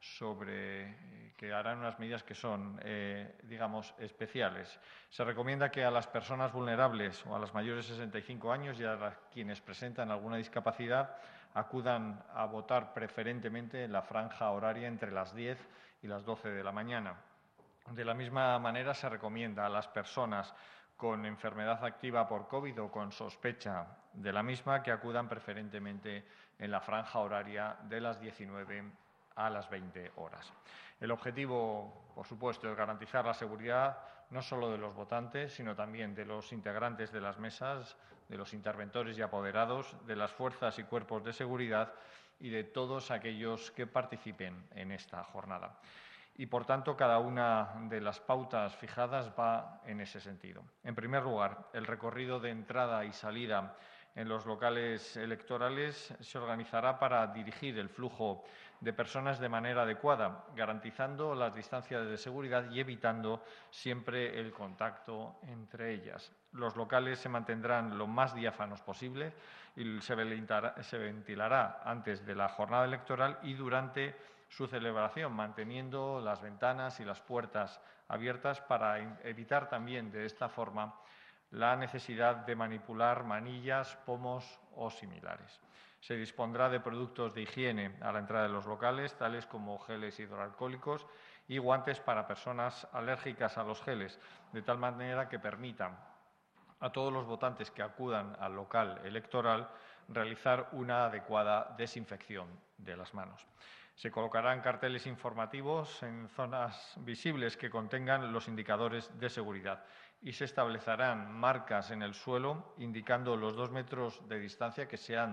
que harán unas medidas que son, digamos, especiales. Se recomienda que a las personas vulnerables o a las mayores de 65 años y a quienes presentan alguna discapacidad acudan a votar preferentemente en la franja horaria entre las 10 y las 12 de la mañana. De la misma manera, se recomienda a las personas con enfermedad activa por COVID o con sospecha de la misma que acudan preferentemente en la franja horaria de las 19 a las 20 horas. El objetivo, por supuesto, es garantizar la seguridad no solo de los votantes, sino también de los integrantes de las mesas, de los interventores y apoderados, de las fuerzas y cuerpos de seguridad y de todos aquellos que participen en esta jornada. Y, por tanto, cada una de las pautas fijadas va en ese sentido. En primer lugar, el recorrido de entrada y salida en los locales electorales se organizará para dirigir el flujo de personas de manera adecuada, garantizando las distancias de seguridad y evitando siempre el contacto entre ellas. Los locales se mantendrán lo más diáfanos posible y se ventilará antes de la jornada electoral y durante su celebración, manteniendo las ventanas y las puertas abiertas para evitar también de esta forma la necesidad de manipular manillas, pomos o similares. Se dispondrá de productos de higiene a la entrada de los locales, tales como geles hidroalcohólicos y guantes para personas alérgicas a los geles, de tal manera que permitan a todos los votantes que acudan al local electoral realizar una adecuada desinfección de las manos. Se colocarán carteles informativos en zonas visibles que contengan los indicadores de seguridad y se establecerán marcas en el suelo indicando los 2 metros de distancia que se han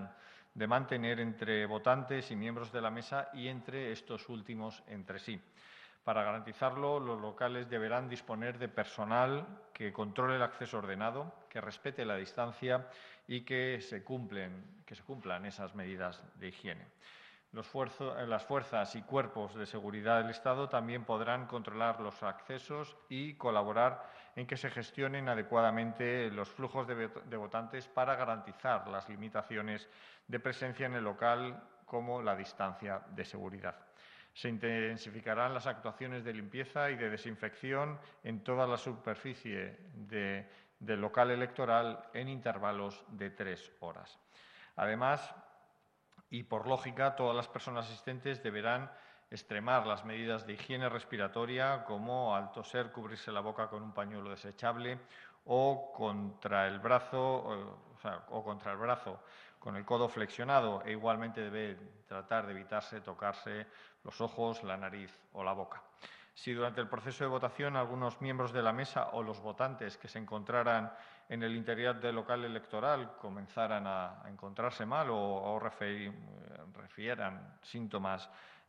de mantener entre votantes y miembros de la mesa y entre estos últimos entre sí. Para garantizarlo, los locales deberán disponer de personal que controle el acceso ordenado, que respete la distancia y que se cumplan esas medidas de higiene. Las fuerzas y cuerpos de seguridad del Estado también podrán controlar los accesos y colaborar en que se gestionen adecuadamente los flujos de votantes para garantizar las limitaciones de presencia en el local, como la distancia de seguridad. Se intensificarán las actuaciones de limpieza y de desinfección en toda la superficie del local electoral en intervalos de 3 horas. Además, y por lógica, todas las personas asistentes deberán extremar las medidas de higiene respiratoria, como al toser cubrirse la boca con un pañuelo desechable o contra el brazo con el codo flexionado, e igualmente debe tratar de evitarse tocarse los ojos, la nariz o la boca. Si durante el proceso de votación algunos miembros de la mesa o los votantes que se encontraran en el interior del local electoral comenzaran a encontrarse mal o refieran síntomas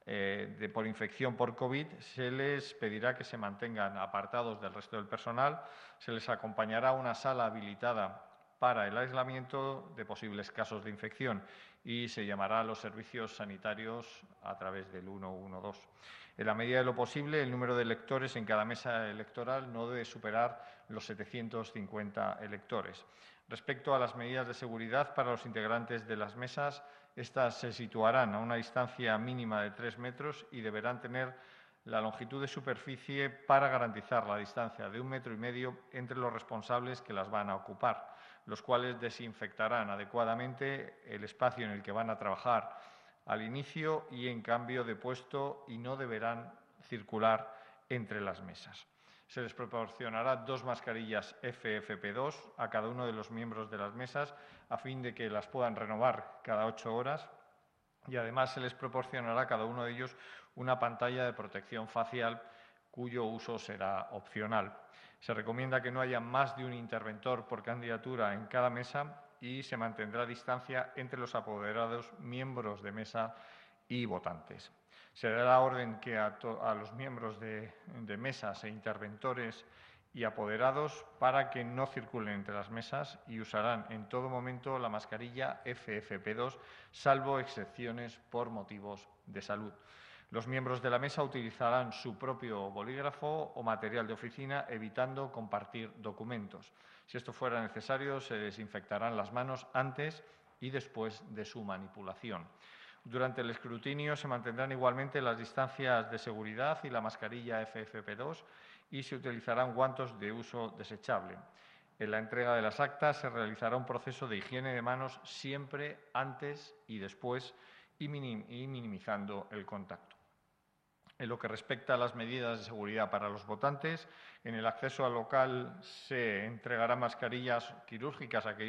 por infección por COVID, se les pedirá que se mantengan apartados del resto del personal, se les acompañará a una sala habilitada para el aislamiento de posibles casos de infección y se llamará a los servicios sanitarios a través del 112. En la medida de lo posible, el número de electores en cada mesa electoral no debe superar los 750 electores. Respecto a las medidas de seguridad para los integrantes de las mesas, estas se situarán a una distancia mínima de 3 metros y deberán tener la longitud de superficie para garantizar la distancia de 1,5 metros entre los responsables que las van a ocupar, los cuales desinfectarán adecuadamente el espacio en el que van a trabajar al inicio y en cambio de puesto, y no deberán circular entre las mesas. Se les proporcionará 2 mascarillas FFP2 a cada uno de los miembros de las mesas a fin de que las puedan renovar cada 8 horas y además se les proporcionará a cada uno de ellos una pantalla de protección facial cuyo uso será opcional. Se recomienda que no haya más de un interventor por candidatura en cada mesa y se mantendrá distancia entre los apoderados, miembros de mesa y votantes. Se dará orden que a los miembros de mesas e interventores y apoderados para que no circulen entre las mesas y usarán en todo momento la mascarilla FFP2, salvo excepciones por motivos de salud. Los miembros de la mesa utilizarán su propio bolígrafo o material de oficina, evitando compartir documentos. Si esto fuera necesario, se desinfectarán las manos antes y después de su manipulación. Durante el escrutinio se mantendrán igualmente las distancias de seguridad y la mascarilla FFP2 y se utilizarán guantes de uso desechable. En la entrega de las actas se realizará un proceso de higiene de manos siempre antes y después y minimizando el contacto. En lo que respecta a las medidas de seguridad para los votantes, en el acceso al local se entregarán mascarillas quirúrgicas a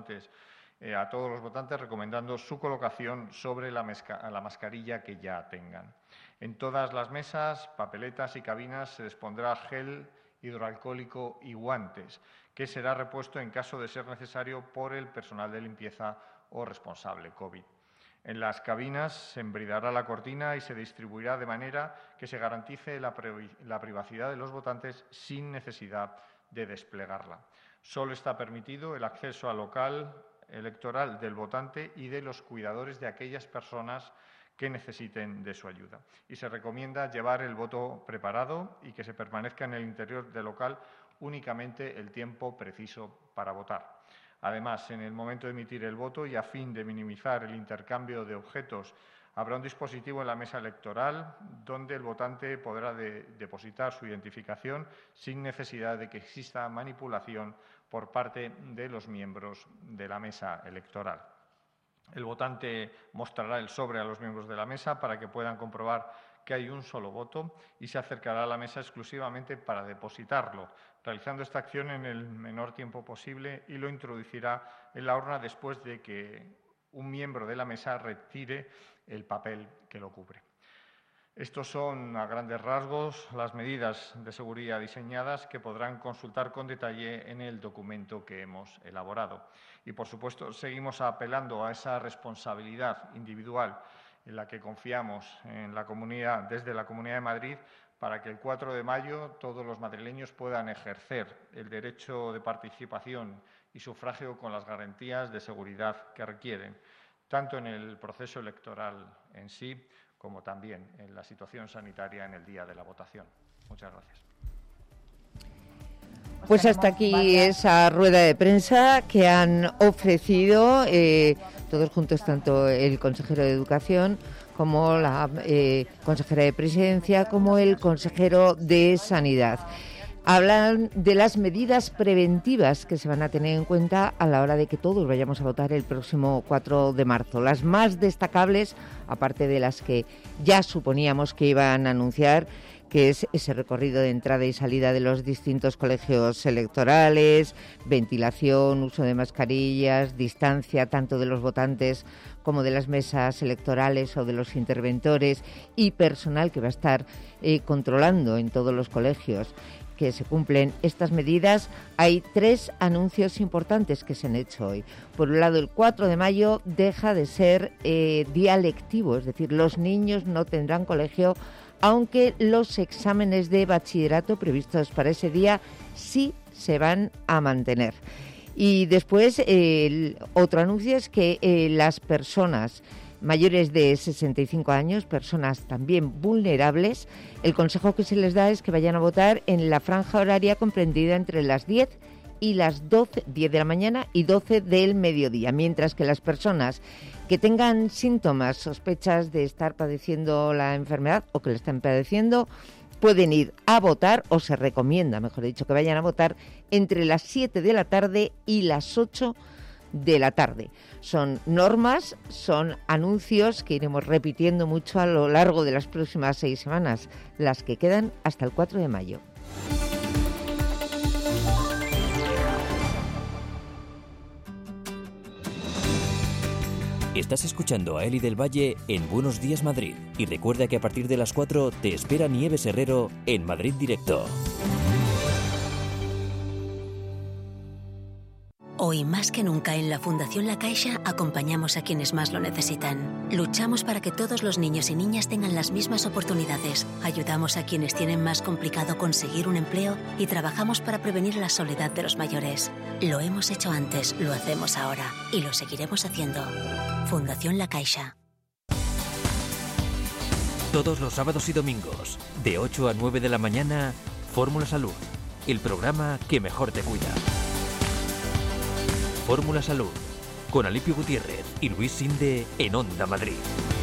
todos los votantes, recomendando su colocación sobre la mascarilla que ya tengan. En todas las mesas, papeletas y cabinas se dispondrá gel hidroalcohólico y guantes, que será repuesto en caso de ser necesario por el personal de limpieza o responsable COVID. En las cabinas se embridará la cortina y se distribuirá de manera que se garantice la privacidad de los votantes sin necesidad de desplegarla. Solo está permitido el acceso al local electoral del votante y de los cuidadores de aquellas personas que necesiten de su ayuda. Y se recomienda llevar el voto preparado y que se permanezca en el interior del local únicamente el tiempo preciso para votar. Además, en el momento de emitir el voto y a fin de minimizar el intercambio de objetos, habrá un dispositivo en la mesa electoral donde el votante podrá depositar su identificación sin necesidad de que exista manipulación por parte de los miembros de la mesa electoral. El votante mostrará el sobre a los miembros de la mesa para que puedan comprobar que hay un solo voto y se acercará a la mesa exclusivamente para depositarlo, realizando esta acción en el menor tiempo posible y lo introducirá en la urna después de que un miembro de la mesa retire el papel que lo cubre. Estos son, a grandes rasgos, las medidas de seguridad diseñadas que podrán consultar con detalle en el documento que hemos elaborado. Y, por supuesto, seguimos apelando a esa responsabilidad individual en la que confiamos en la comunidad, desde la Comunidad de Madrid, para que el 4 de mayo todos los madrileños puedan ejercer el derecho de participación y sufragio con las garantías de seguridad que requieren, tanto en el proceso electoral en sí, como también en la situación sanitaria en el día de la votación. Muchas gracias. Pues hasta aquí esa rueda de prensa que han ofrecido todos juntos, tanto el consejero de Educación como la consejera de Presidencia, como el consejero de Sanidad. Hablan de las medidas preventivas que se van a tener en cuenta a la hora de que todos vayamos a votar el próximo 4 de marzo. Las más destacables, aparte de las que ya suponíamos que iban a anunciar, que es ese recorrido de entrada y salida de los distintos colegios electorales, ventilación, uso de mascarillas, distancia tanto de los votantes como de las mesas electorales o de los interventores, y personal que va a estar controlando en todos los colegios que se cumplen estas medidas. Hay 3 anuncios importantes que se han hecho hoy. Por un lado, el 4 de mayo deja de ser día lectivo, es decir, los niños no tendrán colegio, aunque los exámenes de bachillerato previstos para ese día sí se van a mantener. Y después, el otro anuncio es que las personas mayores de 65 años, personas también vulnerables, el consejo que se les da es que vayan a votar en la franja horaria comprendida entre las 10 y las 12, 10 de la mañana y 12 del mediodía, mientras que las personas que tengan síntomas, sospechas de estar padeciendo la enfermedad o que la están padeciendo, pueden ir a votar, o se recomienda, mejor dicho, que vayan a votar entre las 7 de la tarde y las 8 de la tarde. Son normas, son anuncios que iremos repitiendo mucho a lo largo de las próximas 6 semanas, las que quedan hasta el 4 de mayo. Estás escuchando a Eli del Valle en Buenos Días Madrid. Y recuerda que a partir de las 4 te espera Nieves Herrero en Madrid Directo. Hoy más que nunca en la Fundación La Caixa acompañamos a quienes más lo necesitan. Luchamos para que todos los niños y niñas tengan las mismas oportunidades. Ayudamos a quienes tienen más complicado conseguir un empleo y trabajamos para prevenir la soledad de los mayores. Lo hemos hecho antes, lo hacemos ahora y lo seguiremos haciendo. Fundación La Caixa. Todos los sábados y domingos, de 8 a 9 de la mañana, Fórmula Salud, el programa que mejor te cuida. Fórmula Salud, con Alipio Gutiérrez y Luis Sinde en Onda Madrid.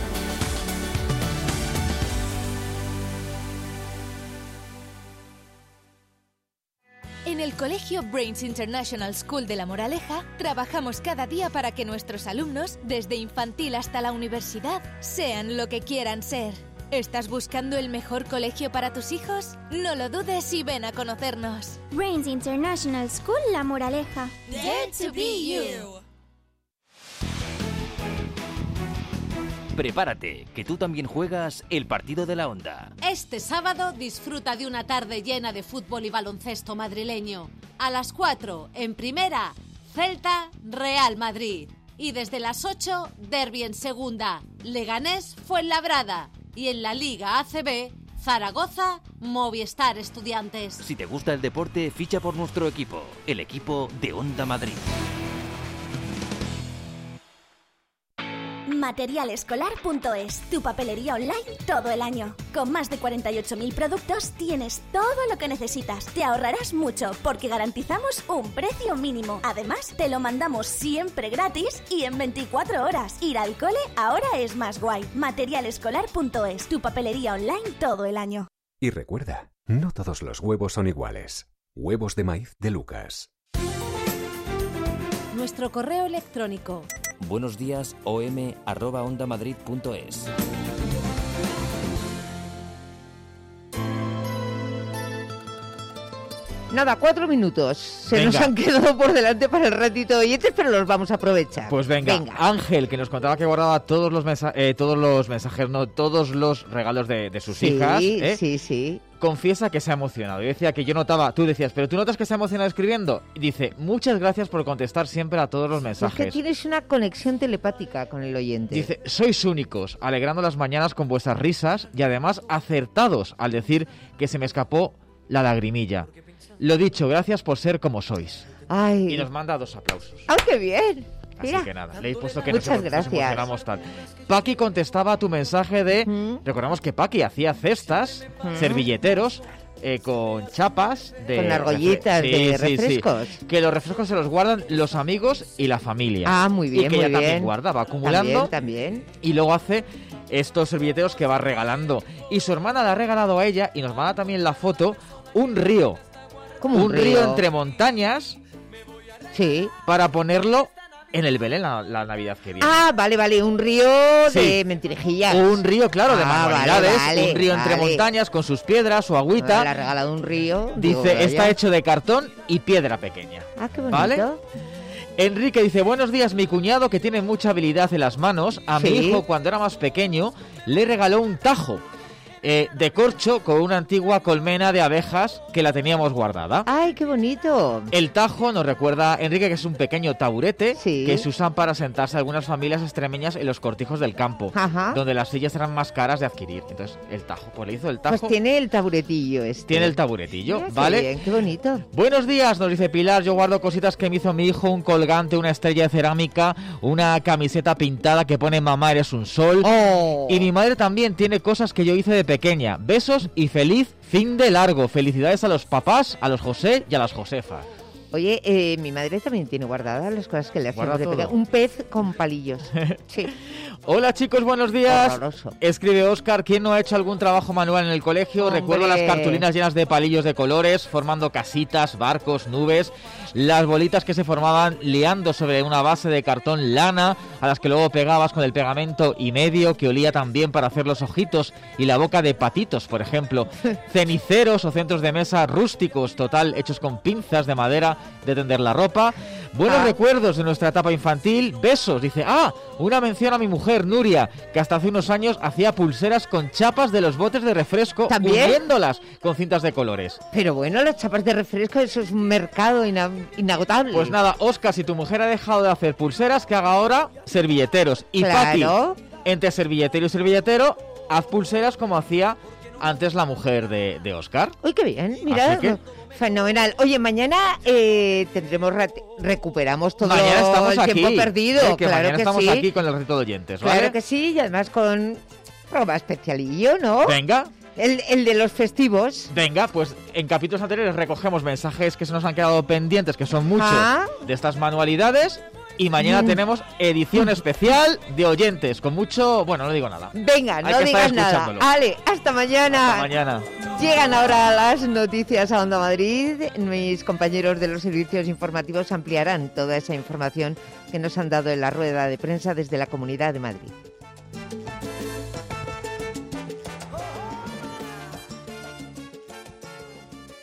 En el Colegio Brains International School de La Moraleja, trabajamos cada día para que nuestros alumnos, desde infantil hasta la universidad, sean lo que quieran ser. ¿Estás buscando el mejor colegio para tus hijos? No lo dudes y ven a conocernos. Brains International School La Moraleja. Dare to be you. Prepárate, que tú también juegas el partido de la Onda. Este sábado disfruta de una tarde llena de fútbol y baloncesto madrileño. A las 4, en primera, Celta, Real Madrid. Y desde las 8, derbi en segunda, Leganés, Fuenlabrada. Y en la Liga ACB, Zaragoza, Movistar Estudiantes. Si te gusta el deporte, ficha por nuestro equipo, el equipo de Onda Madrid. Materialescolar.es, tu papelería online todo el año. Con más de 48.000 productos tienes todo lo que necesitas. Te ahorrarás mucho porque garantizamos un precio mínimo. Además, te lo mandamos siempre gratis y en 24 horas. Ir al cole ahora es más guay. Materialescolar.es, tu papelería online todo el año. Y recuerda, no todos los huevos son iguales. Huevos de maíz de Lucas. Nuestro correo electrónico: buenosdiasom@ondamadrid.es. Nada, 4 minutos. Se Venga. nos han quedado por delante para el ratito de oyentes, pero los vamos a aprovechar. Pues venga, Ángel, que nos contaba que guardaba todos los mensajes, no, todos los regalos de sus hijas. Sí. Confiesa que se ha emocionado. Yo decía que yo notaba, tú decías, pero tú notas que se ha emocionado escribiendo. Y dice, muchas gracias por contestar siempre a todos los mensajes. Es que tienes una conexión telepática con el oyente. Dice, sois únicos, alegrando las mañanas con vuestras risas y además acertados al decir que se me escapó la lagrimilla. Lo dicho, gracias por ser como sois. Ay. Y nos manda 2 aplausos. ¡Ay, qué bien! Así Mira. que nada, le he puesto que Muchas nos gracias. emocionamos tal. Paqui contestaba a tu mensaje de... Recordamos que Paqui hacía cestas, servilleteros, con chapas de... Con argollitas de refrescos. Sí. Que los refrescos se los guardan los amigos y la familia. Ah, muy bien, y que muy ella también bien. guarda, va acumulando. También. Y luego hace estos servilleteros que va regalando. Y su hermana le ha regalado a ella, y nos manda también la foto, un río. ¿Cómo un río río? entre montañas. Sí. Para ponerlo en el Belén la Navidad que viene. Ah, vale, un río de mentirijillas. Un río, claro, de manualidades. Vale, un río entre montañas con sus piedras, su agüita. Le ha regalado un río. Dice, está hecho de cartón y piedra pequeña. Ah, qué bonito. ¿Vale? Enrique dice, buenos días, mi cuñado que tiene mucha habilidad en las manos, a mi hijo cuando era más pequeño le regaló un tajo de corcho con una antigua colmena de abejas que la teníamos guardada. ¡Ay, qué bonito! El tajo nos recuerda, Enrique, que es un pequeño taburete que se usan para sentarse algunas familias extremeñas en los cortijos del campo, donde las sillas eran más caras de adquirir. Entonces, el tajo, pues le hizo el tajo. Pues tiene el taburetillo este. Tiene el taburetillo, Mira, ¿vale? Qué bien, qué bonito. Buenos días, nos dice Pilar, yo guardo cositas que me hizo mi hijo, un colgante, una estrella de cerámica, una camiseta pintada que pone mamá eres un sol. Y mi madre también tiene cosas que yo hice de pequeña. Besos y feliz fin de largo. Felicidades a los papás, a los José y a las Josefas. Oye, mi madre también tiene guardadas las cosas que le hacemos de pequeña. Un pez con palillos. Sí. Hola chicos, buenos días. Horroroso. Escribe Óscar, ¿quién no ha hecho algún trabajo manual en el colegio? ¡Hombre! Recuerdo las cartulinas llenas de palillos de colores, formando casitas, barcos, nubes, las bolitas que se formaban liando sobre una base de cartón lana, a las que luego pegabas con el pegamento y medio, que olía también para hacer los ojitos y la boca de patitos, por ejemplo. Ceniceros o centros de mesa rústicos, total, hechos con pinzas de madera de tender la ropa. Buenos recuerdos de nuestra etapa infantil. Besos, dice, una mención a mi mujer, Nuria, que hasta hace unos años hacía pulseras con chapas de los botes de refresco, uniéndolas con cintas de colores. Pero bueno, las chapas de refresco, eso es un mercado inagotable. Pues nada, Óscar, si tu mujer ha dejado de hacer pulseras, que haga ahora servilleteros. Y Claro. Paqui, entre servilletero y servilletero, haz pulseras como hacía antes la mujer de Óscar. Uy, qué bien, mira. Así que- Fenomenal. Oye, mañana recuperamos todo Mañana estamos el aquí, tiempo perdido. que claro mañana que estamos sí. aquí con el ratito de oyentes, ¿vale? Claro que sí, y además con programa especialillo, ¿no? Venga. El de los festivos. Venga, pues en capítulos anteriores recogemos mensajes que se nos han quedado pendientes, que son muchos, de estas manualidades. Y mañana tenemos edición especial de oyentes, con mucho... Bueno, no digo nada. Venga, Hay no que estar digas nada. escuchándolo. Ale, hasta mañana. Hasta mañana. Llegan ahora las noticias a Onda Madrid. Mis compañeros de los servicios informativos ampliarán toda esa información que nos han dado en la rueda de prensa desde la Comunidad de Madrid.